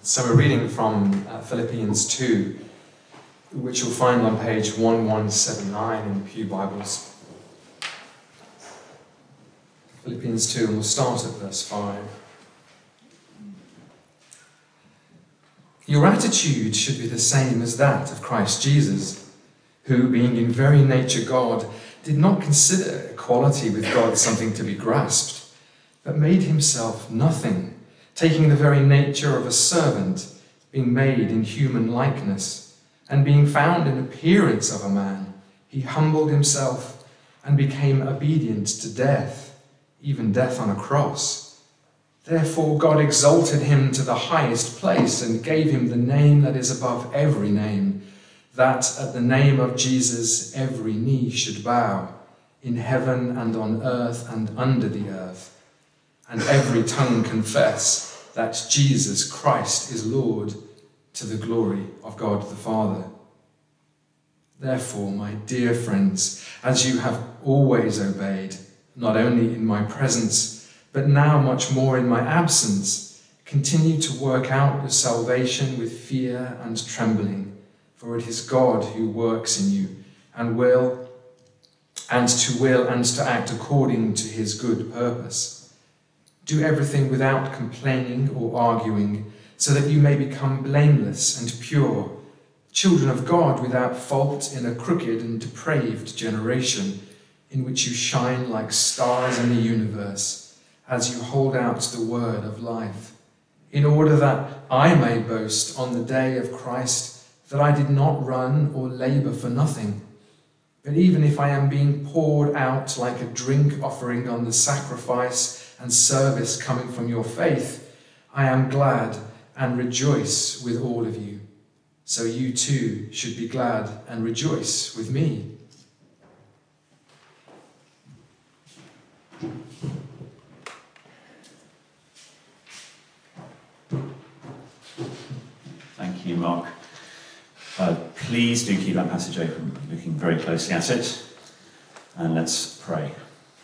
So we're reading from Philippians 2, which you'll find on page 1179 in the Pew Bibles. Philippians 2, and we'll start at verse 5. Your attitude should be the same as that of Christ Jesus, who, being in very nature God, did not consider equality with God something to be grasped, but made himself nothing, taking the very nature of a servant, being made in human likeness, and being found in appearance of a man, he humbled himself and became obedient to death, even death on a cross. Therefore God exalted him to the highest place and gave him the name that is above every name, that at the name of Jesus every knee should bow, in heaven and on earth and under the earth, and every tongue confess that Jesus Christ is Lord, to the glory of God the Father. Therefore, my dear friends, as you have always obeyed, not only in my presence, but now much more in my absence, continue to work out your salvation with fear and trembling, for it is God who works in you, and to act according to his good purpose. Do everything without complaining or arguing, so that you may become blameless and pure, children of God without fault in a crooked and depraved generation, in which you shine like stars in the universe, as you hold out the word of life, in order that I may boast on the day of Christ that I did not run or labor for nothing. But even if I am being poured out like a drink offering on the sacrifice and service coming from your faith, I am glad and rejoice with all of you. So you too should be glad and rejoice with me. Thank you, Mark. Please do keep that passage open, looking very closely at it. And let's pray.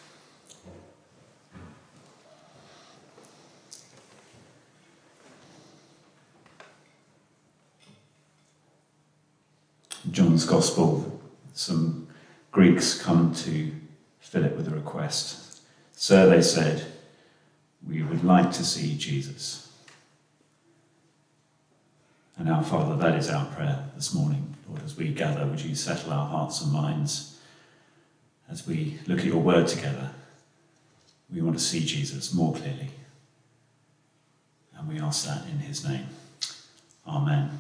John's Gospel, some Greeks come to Philip with a request. Sir, they said, we would like to see Jesus. And our Father, that is our prayer this morning. Lord, as we gather, would you settle our hearts and minds as we look at your word together? We want to see Jesus more clearly. And we ask that in his name. Amen.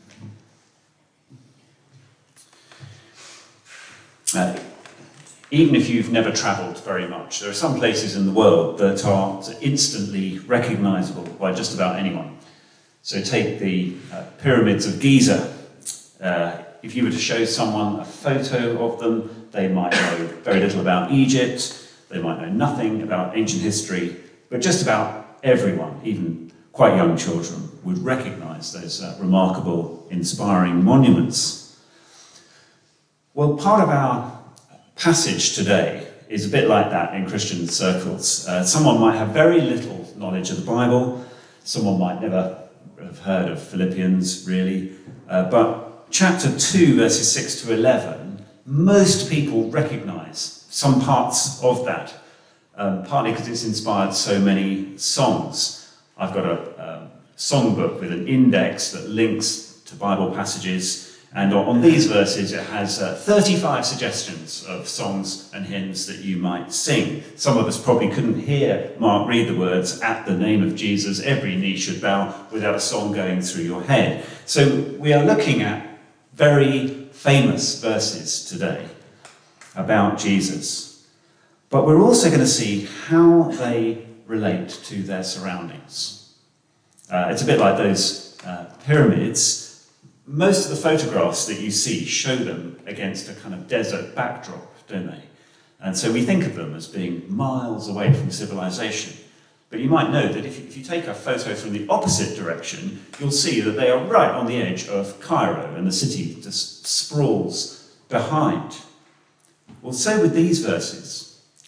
Even if you've never travelled very much, there are some places in the world that are instantly recognisable by just about anyone. So take the pyramids of Giza. If you were to show someone a photo of them, they might know very little about Egypt, they might know nothing about ancient history, but just about everyone, even quite young children, would recognise those remarkable, inspiring monuments. Well, part of our passage today is a bit like that in Christian circles. Someone might have very little knowledge of the Bible, someone might never have heard of Philippians, really. But chapter 2, verses 6 to 11, most people recognise some parts of that, partly because it's inspired so many songs. I've got a songbook with an index that links to Bible passages, and on these verses it has 35 suggestions of songs and hymns that you might sing. Some of us probably couldn't hear Mark read the words, at the name of Jesus, every knee should bow, without a song going through your head. So we are looking at very famous verses today about Jesus. But we're also going to see how they relate to their surroundings. It's a bit like those pyramids. Most of the photographs that you see show them against a kind of desert backdrop, don't they? And so we think of them as being miles away from civilization. But you might know that if you take a photo from the opposite direction, you'll see that they are right on the edge of Cairo, and the city just sprawls behind. Well, so with these verses.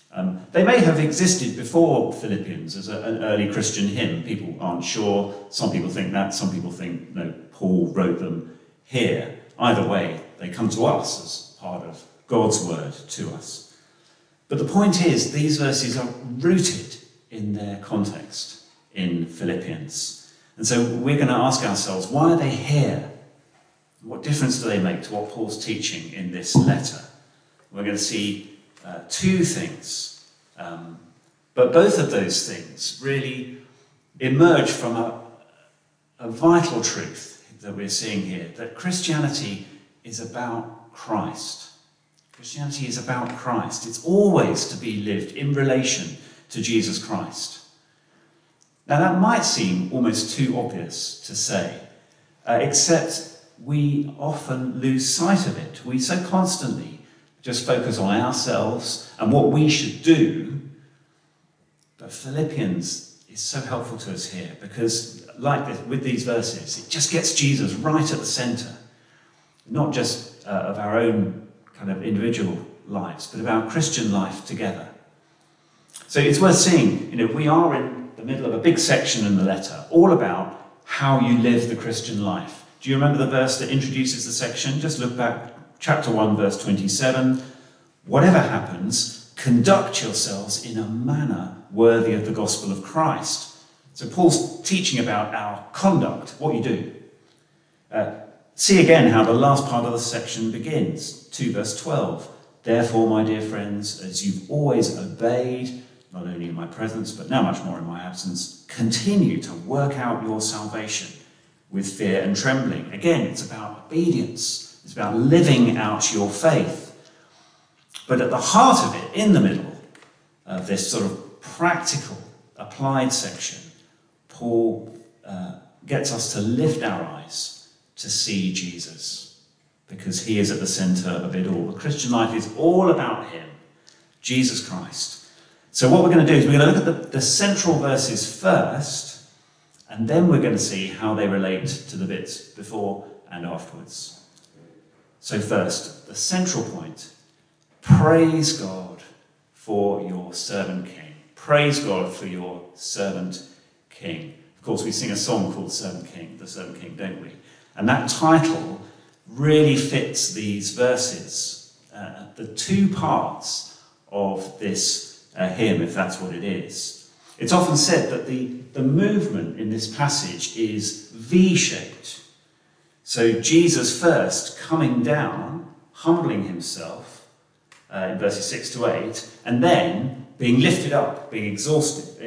They may have existed before Philippians as an early Christian hymn. People aren't sure. Some people think that. Some people think, no, Paul wrote them here. Either way, they come to us as part of God's word to us. But the point is, these verses are rooted in their context in Philippians. And so we're going to ask ourselves, why are they here? What difference do they make to what Paul's teaching in this letter? We're going to see two things. But both of those things really emerge from a vital truth that we're seeing here, that Christianity is about Christ. Christianity is about Christ. It's always to be lived in relation to Jesus Christ. Now that might seem almost too obvious to say, except we often lose sight of it. We so constantly just focus on ourselves and what we should do. But Philippians is so helpful to us here because, like this, with these verses, it just gets Jesus right at the centre, not just of our own kind of individual lives, but of our Christian life together. So it's worth seeing, we are in the middle of a big section in the letter, all about how you live the Christian life. Do you remember the verse that introduces the section? Just look back, chapter 1, verse 27. Whatever happens, conduct yourselves in a manner worthy of the gospel of Christ. So Paul's teaching about our conduct, what you do. See again how the last part of the section begins, 2 verse 12. Therefore, my dear friends, as you've always obeyed, not only in my presence, but now much more in my absence, continue to work out your salvation with fear and trembling. Again, it's about obedience. It's about living out your faith. But at the heart of it, in the middle of this sort of practical, applied section, Paul gets us to lift our eyes to see Jesus, because he is at the centre of it all. The Christian life is all about him, Jesus Christ. So what we're going to do is we're going to look at the central verses first, and then we're going to see how they relate to the bits before and afterwards. So first, the central point, praise God for your servant king. Praise God for your servant king. Of course, we sing a song called The Servant King, don't we? And that title really fits these verses, the two parts of this hymn, if that's what it is. It's often said that the movement in this passage is V-shaped. So Jesus first coming down, humbling himself in verses 6 to 8, and then being lifted up, being exalted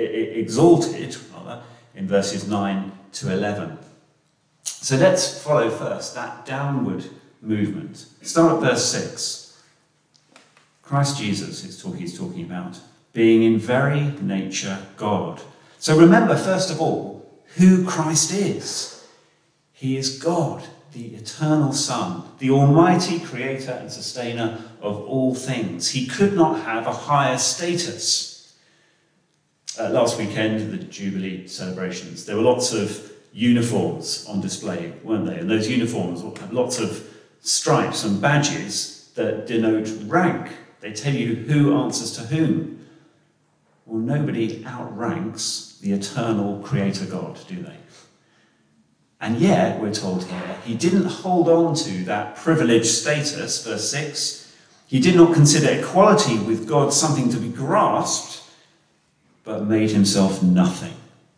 in verses 9 to 11. So let's follow first that downward movement. Start at verse 6. Christ Jesus he's talking about being in very nature God. So remember, first of all, who Christ is. He is God, the eternal Son, the almighty creator and sustainer of all things. He could not have a higher status. Last weekend, the Jubilee celebrations, there were lots of uniforms on display, weren't they? And those uniforms had lots of stripes and badges that denote rank. They tell you who answers to whom. Well, nobody outranks the eternal creator God, do they? And yet, we're told here, he didn't hold on to that privileged status, verse 6. He did not consider equality with God something to be grasped, but made himself nothing.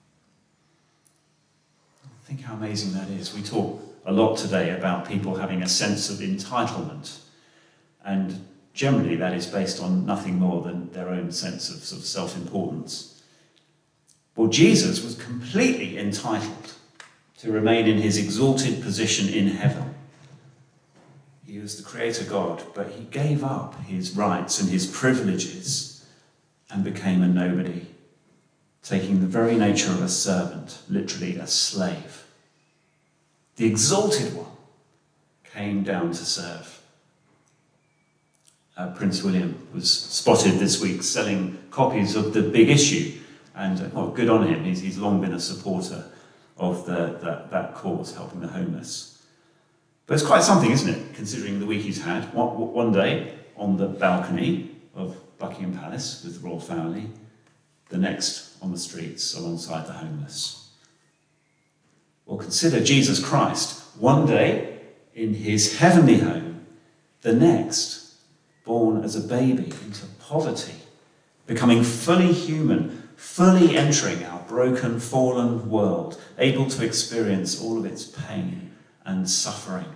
Think how amazing that is. We talk a lot today about people having a sense of entitlement, and generally that is based on nothing more than their own sense of sort of self-importance. Well, Jesus was completely entitled to remain in his exalted position in heaven. He was the creator God, but he gave up his rights and his privileges and became a nobody, taking the very nature of a servant, literally a slave. The exalted one came down to serve. Prince William was spotted this week selling copies of The Big Issue, and good on him. He's long been a supporter of that cause, helping the homeless. But it's quite something, isn't it, considering the week he's had. One day, on the balcony of Buckingham Palace with the royal family, the next on the streets alongside the homeless. Or consider Jesus Christ, one day in his heavenly home, the next born as a baby into poverty, becoming fully human, fully entering our broken, fallen world, able to experience all of its pain and suffering.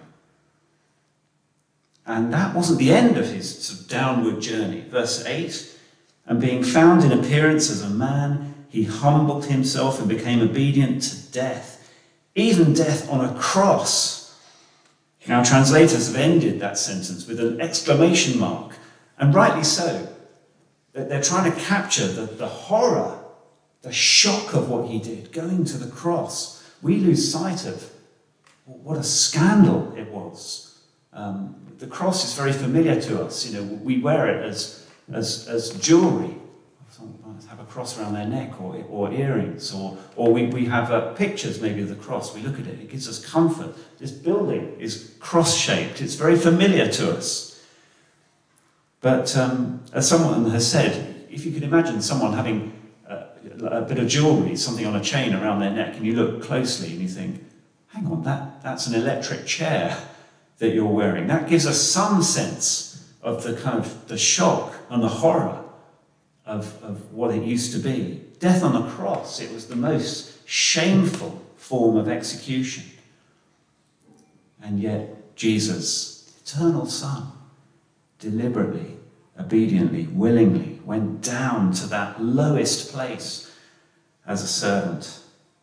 And that wasn't the end of his sort of downward journey. Verse 8, and being found in appearance as a man, he humbled himself and became obedient to death, even death on a cross. Now, translators have ended that sentence with an exclamation mark, and rightly so. They're trying to capture the horror, the shock of what he did, going to the cross. We lose sight of what a scandal it was. The cross is very familiar to us. You know, we wear it as jewellery. Someone might have a cross around their neck or earrings, or we have pictures maybe of the cross. We look at it, it gives us comfort. This building is cross-shaped. It's very familiar to us. But as someone has said, if you could imagine someone having a bit of jewellery, something on a chain around their neck, and you look closely and you think, hang on, that's an electric chair that you're wearing. That gives us some sense of the kind of the shock and the horror of what it used to be. Death on the cross, it was the most shameful form of execution. And yet Jesus, eternal Son, deliberately, obediently, willingly went down to that lowest place as a servant.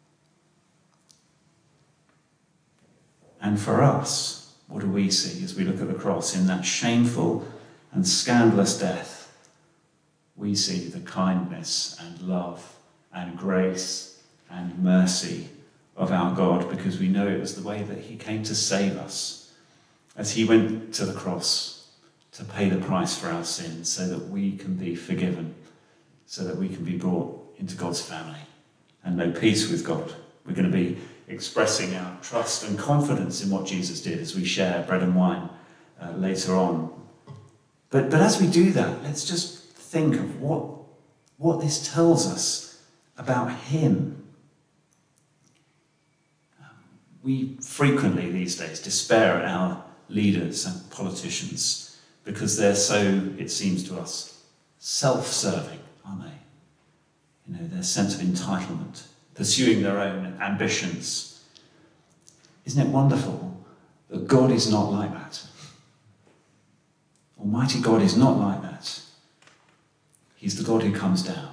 And for us, what do we see as we look at the cross? In that shameful and scandalous death, we see the kindness and love and grace and mercy of our God, because we know it was the way that he came to save us, as he went to the cross to pay the price for our sins so that we can be forgiven, so that we can be brought into God's family and know peace with God. We're going to be expressing our trust and confidence in what Jesus did as we share bread and wine later on. But as we do that, let's just think of what this tells us about him. We frequently these days despair at our leaders and politicians because they're so, it seems to us, self-serving, aren't they? You know, their sense of entitlement, pursuing their own ambitions. Isn't it wonderful that God is not like that? Almighty God is not like that. He's the God who comes down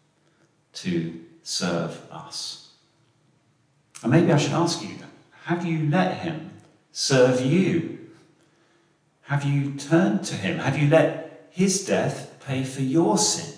to serve us. And maybe I should ask you, have you let him serve you? Have you turned to him? Have you let his death pay for your sin?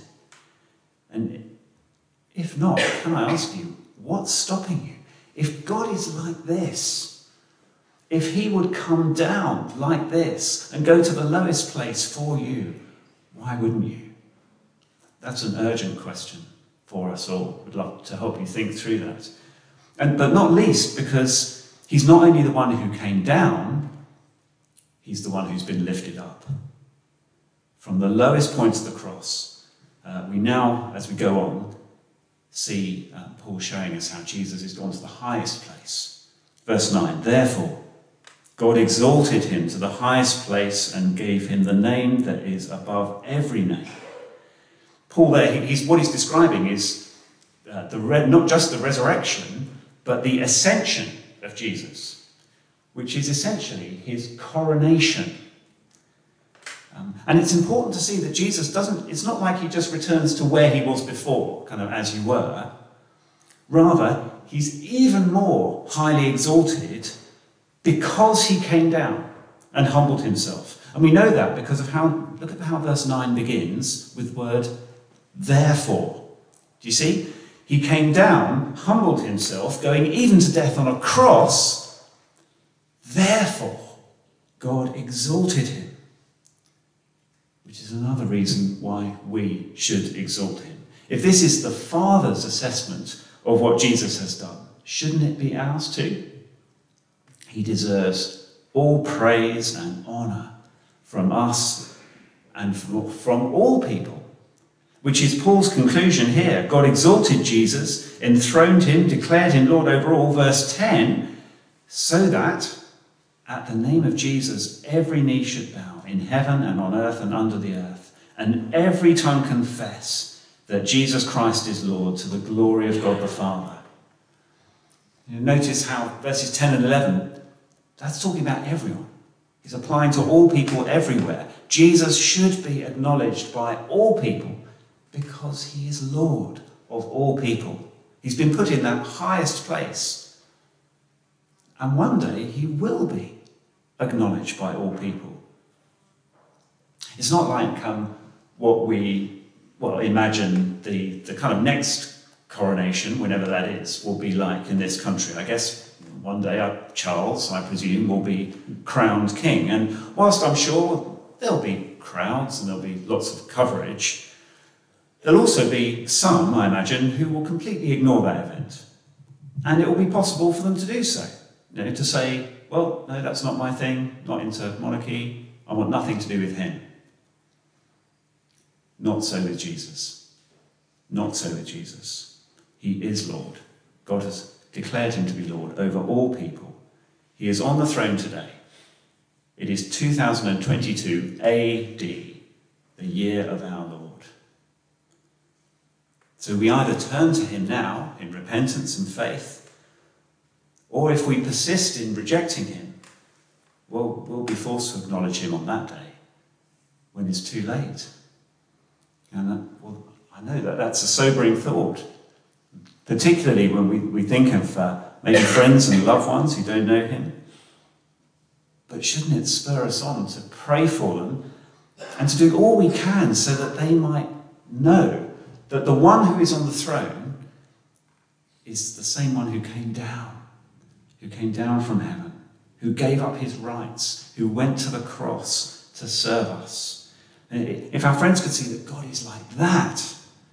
And if not, can I ask you, what's stopping you? If God is like this, if he would come down like this and go to the lowest place for you, why wouldn't you? That's an urgent question for us all. We'd love to help you think through that. But not least because he's not only the one who came down, he's the one who's been lifted up. From the lowest point of the cross, we now, as we go on, see Paul showing us how Jesus has gone to the highest place. Verse 9, therefore, God exalted him to the highest place and gave him the name that is above every name. Paul there, what he's describing is not just the resurrection, but the ascension of Jesus, which is essentially his coronation. And it's important to see that Jesus it's not like he just returns to where he was before, kind of as you were. Rather, he's even more highly exalted because he came down and humbled himself. And we know that because of look at how verse 9 begins with the word therefore. Do you see? He came down, humbled himself, going even to death on a cross. Therefore, God exalted him. Which is another reason why we should exalt him. If this is the Father's assessment of what Jesus has done, shouldn't it be ours too? He deserves all praise and honour from us and from all people which is Paul's conclusion here. God exalted Jesus, enthroned him, declared him Lord over all, verse 10, so that at the name of Jesus every knee should bow in heaven and on earth and under the earth, and every tongue confess that Jesus Christ is Lord, to the glory of God the Father. You notice how verses 10 and 11, that's talking about everyone. He's applying to all people everywhere. Jesus should be acknowledged by all people because he is Lord of all people. He's been put in that highest place. And one day he will be acknowledged by all people. It's not like what we imagine the kind of next coronation, whenever that is, will be like in this country. I guess one day Charles, I presume, will be crowned king. And whilst I'm sure there'll be crowds and there'll be lots of coverage, there'll also be some, I imagine, who will completely ignore that event. And it will be possible for them to do so. To say, well, no, that's not my thing, not into monarchy, I want nothing to do with him. Not so with Jesus. Not so with Jesus. He is Lord. God has declared him to be Lord over all people. He is on the throne today. It is 2022 AD, the year of our Lord. So we either turn to him now in repentance and faith, or if we persist in rejecting him, we'll be forced to acknowledge him on that day, when it's too late. And I know that's a sobering thought, particularly when we think of maybe friends and loved ones who don't know him. But shouldn't it spur us on to pray for them and to do all we can so that they might know that the one who is on the throne is the same one who came down from heaven, who gave up his rights, who went to the cross to serve us. And if our friends could see that God is like that,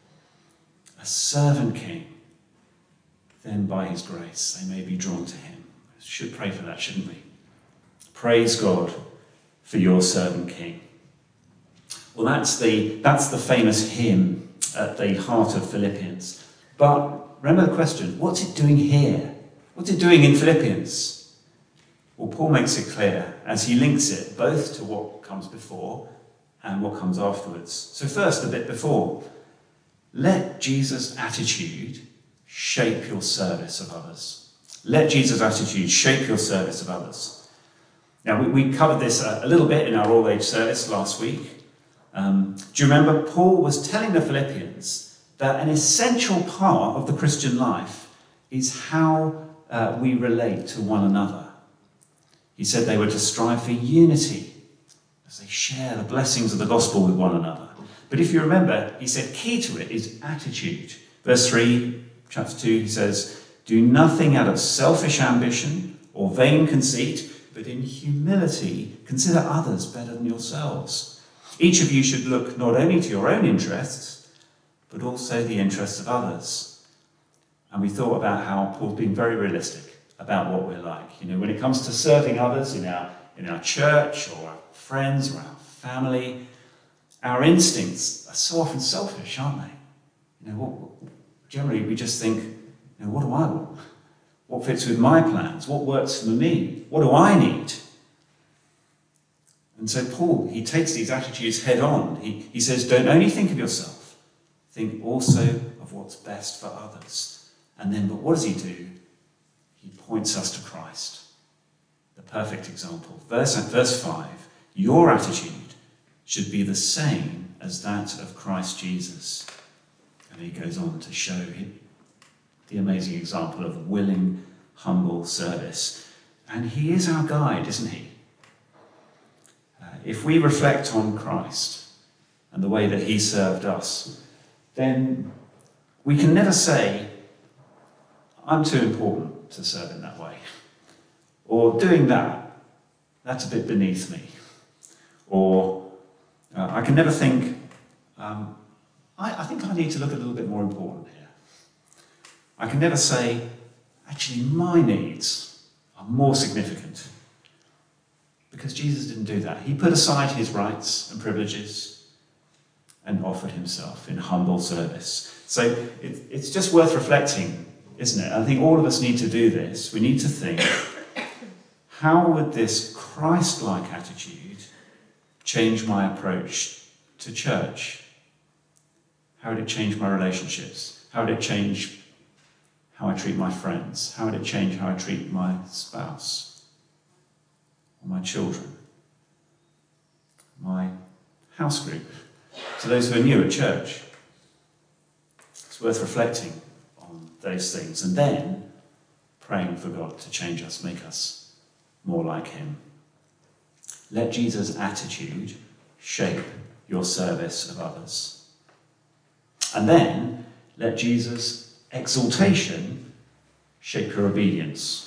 a servant king, then by his grace they may be drawn to him. We should pray for that, shouldn't we? Praise God for your servant king. Well, that's the famous hymn at the heart of Philippians. But remember the question, what's it doing here? What's it doing in Philippians? Well, Paul makes it clear as he links it both to what comes before and what comes afterwards. So first, a bit before. Let Jesus' attitude shape your service of others. Let Jesus' attitude shape your service of others. Now, we covered this a little bit in our all-age service last week. Do you remember? Paul was telling the Philippians that an essential part of the Christian life is how we relate to one another. He said they were to strive for unity as they share the blessings of the gospel with one another. But if you remember, he said key to it is attitude. Verse 3, chapter 2, he says, do nothing out of selfish ambition or vain conceit, but in humility consider others better than yourselves. Each of you should look not only to your own interests, but also the interests of others. And we thought about how Paul's been very realistic about what we're like. When it comes to serving others in our church or our friends or our family, our instincts are so often selfish, aren't they? Generally we just think, what do I want? What fits with my plans? What works for me? What do I need? And so Paul, he takes these attitudes head on. He says, don't only think of yourself, think also of what's best for others. And then, but what does he do? He points us to Christ, the perfect example. Verse 5, your attitude should be the same as that of Christ Jesus. And he goes on to show the amazing example of willing, humble service. And he is our guide, isn't he? If we reflect on Christ and the way that he served us, then we can never say, I'm too important to serve in that way. Or doing that's a bit beneath me. Or I can never think, I think I need to look a little bit more important here. I can never say, actually my needs are more significant. Because Jesus didn't do that. He put aside his rights and privileges and offered himself in humble service. So it's just worth reflecting, isn't it? I think all of us need to do this. We need to think, how would this Christ-like attitude change my approach to church? How would it change my relationships? How would it change how I treat my friends? How would it change how I treat my spouse or my children? My house group? To those who are new at church. It's worth reflecting on those things and then praying for God to change us, make us more like him. Let Jesus' attitude shape your service of others. And then let Jesus' exaltation shape your obedience.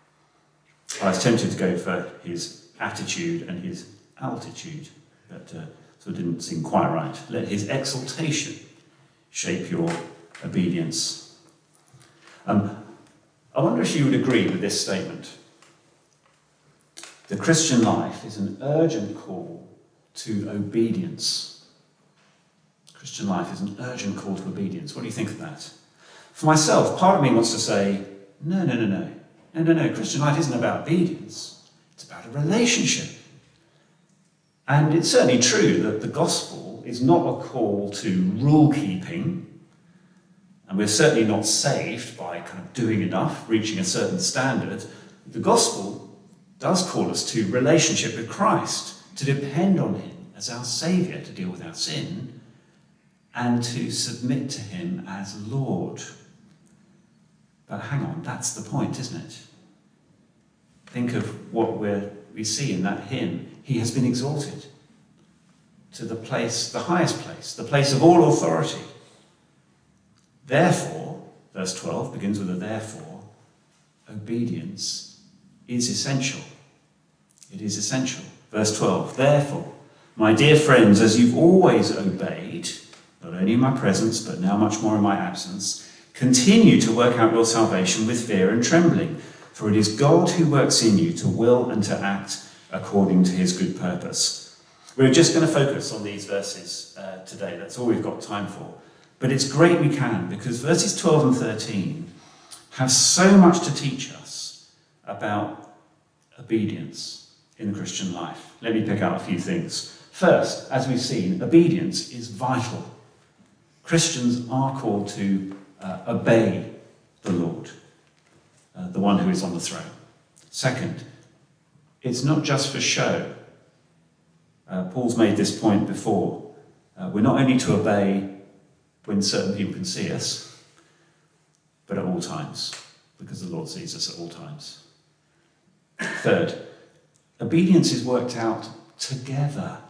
I was tempted to go for his attitude and his altitude, but so it didn't seem quite right. Let his exaltation shape your obedience. I wonder if you would agree with this statement. The Christian life is an urgent call to obedience. Christian life is an urgent call to obedience. What do you think of that? For myself, part of me wants to say, no. Christian life isn't about obedience. It's about a relationship. And it's certainly true that the gospel is not a call to rule keeping, and we're certainly not saved by kind of doing enough, reaching a certain standard. The gospel does call us to relationship with Christ, to depend on him as our saviour to deal with our sin, and to submit to him as Lord. But hang on, that's the point, isn't it? Think of what we see in that hymn. He has been exalted to the place, the highest place, the place of all authority. Therefore, verse 12 begins with a therefore, obedience is essential. It is essential. Verse 12, therefore, my dear friends, as you've always obeyed, not only in my presence, but now much more in my absence, continue to work out your salvation with fear and trembling, for it is God who works in you to will and to act according to his good purpose. We're just going to focus on these verses today. That's all we've got time for. But it's great we can, because verses 12 and 13 have so much to teach us about obedience in the Christian life. Let me pick out a few things. First, as we've seen, obedience is vital. Christians are called to obey the Lord, the one who is on the throne. Second, it's not just for show. Paul's made this point before. We're not only to obey when certain people can see us, but at all times, because the Lord sees us at all times. Third, obedience is worked out together.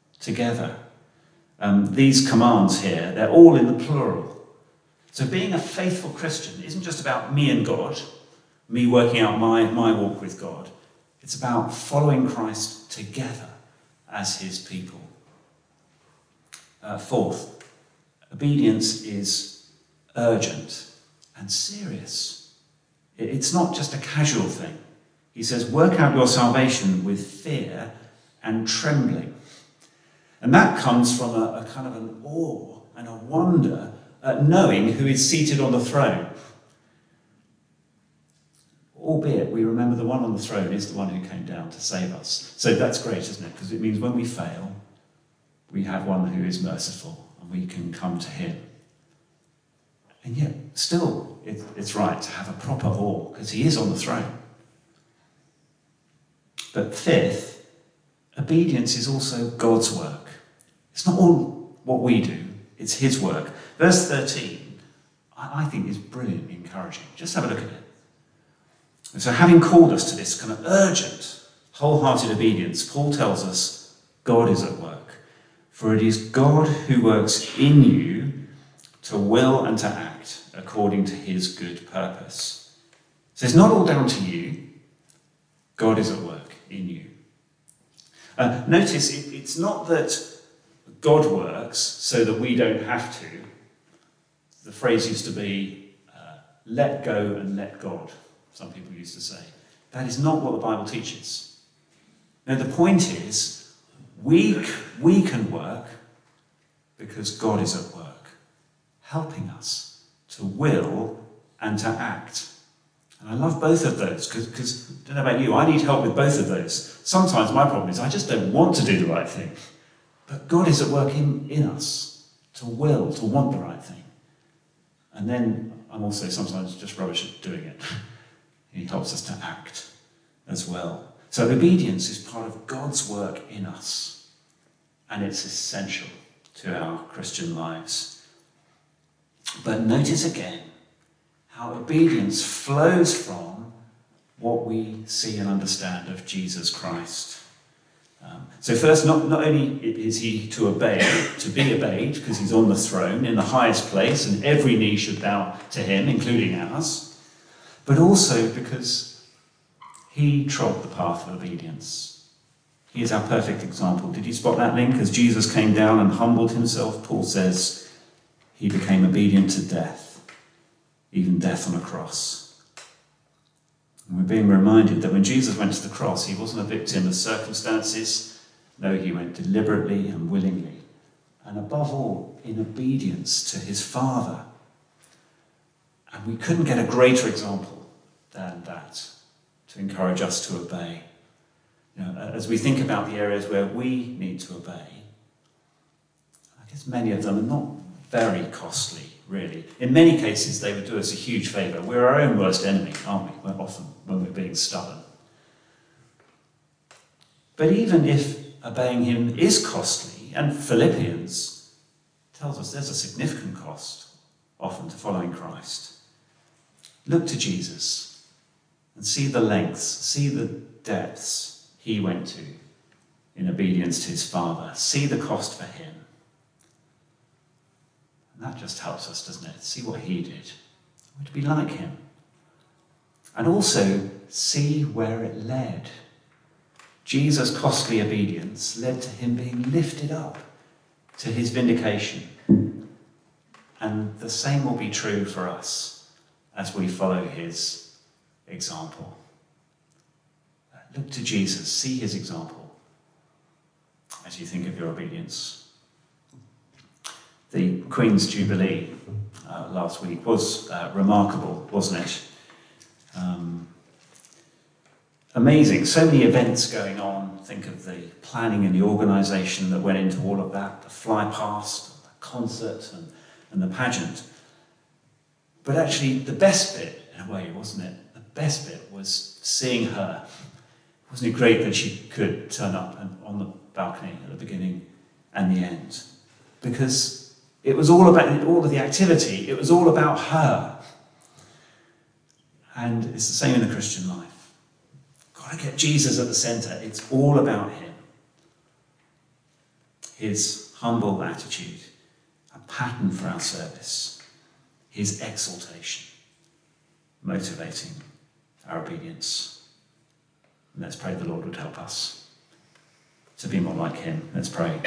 These commands here, they're all in the plural. So being a faithful Christian isn't just about me and God, me working out my walk with God. It's about following Christ together as his people. Fourth, obedience is urgent and serious. It's not just a casual thing. He says, work out your salvation with fear and trembling. And that comes from a kind of an awe and a wonder at knowing who is seated on the throne. Albeit we remember the one on the throne is the one who came down to save us. So that's great, isn't it? Because it means when we fail, we have one who is merciful and we can come to him. And yet, still, it's right to have a proper awe because he is on the throne. But fifth, obedience is also God's work. It's not all what we do, it's his work. Verse 13, I think is brilliantly encouraging. Just have a look at it. And so having called us to this kind of urgent, wholehearted obedience, Paul tells us God is at work. For it is God who works in you to will and to act according to his good purpose. So it's not all down to you. God is at work in you. Notice it's not that God works so that we don't have to. The phrase used to be, let go and let God, some people used to say. That is not what the Bible teaches. No, the point is, we can work because God is at work, helping us to will and to act. And I love both of those because, I don't know about you, I need help with both of those. Sometimes my problem is I just don't want to do the right thing. But God is at work in us to will, to want the right thing. And then I'm also sometimes just rubbish at doing it. He helps us to act as well. So obedience is part of God's work in us. And it's essential to our Christian lives. But notice again how obedience flows from what we see and understand of Jesus Christ. So first, not only is he to obey, to be obeyed, because he's on the throne in the highest place, and every knee should bow to him, including ours, but also because he trod the path of obedience. He is our perfect example. Did you spot that link? As Jesus came down and humbled himself, Paul says he became obedient to death, even death on a cross. And we're being reminded that when Jesus went to the cross, he wasn't a victim of circumstances. No, he went deliberately and willingly, and above all, in obedience to his Father. And we couldn't get a greater example than that to encourage us to obey. As we think about the areas where we need to obey, I guess many of them are not very costly, really. In many cases, they would do us a huge favour. We're our own worst enemy, aren't we? We're often when we're being stubborn. But even if obeying him is costly, and Philippians tells us there's a significant cost, often, to following Christ, look to Jesus and see the lengths, see the depths he went to in obedience to his Father. See the cost for him. And that just helps us, doesn't it? See what he did. We're to be like him. And also see where it led. Jesus' costly obedience led to him being lifted up to his vindication. And the same will be true for us as we follow his example. Look to Jesus, see his example as you think of your obedience. The Queen's Jubilee last week was remarkable, wasn't it? Amazing. So many events going on. Think of the planning and the organisation that went into all of that, the fly past, the concert and the pageant. But actually the best bit, in a way, wasn't it? The best bit was seeing her. Wasn't it great that she could turn up on the balcony at the beginning and the end? Because it was all about all of the activity. It was all about her. And it's the same in the Christian life. Got to get Jesus at the centre. It's all about him. His humble attitude, a pattern for our service. His exaltation, motivating our obedience. And let's pray the Lord would help us to be more like him. Let's pray.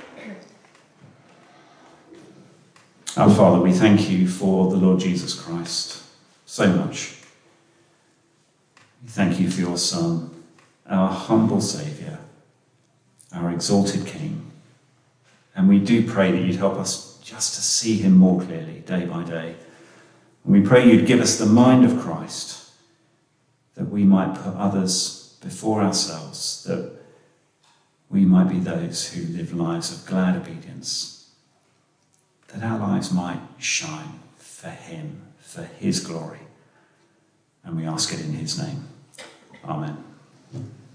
Our Father, we thank you for the Lord Jesus Christ so much. We thank you for your Son, our humble Saviour, our exalted King. And we do pray that you'd help us just to see him more clearly day by day. And we pray you'd give us the mind of Christ, that we might put others before ourselves, that we might be those who live lives of glad obedience, that our lives might shine for him, for his glory. And we ask it in his name. Amen.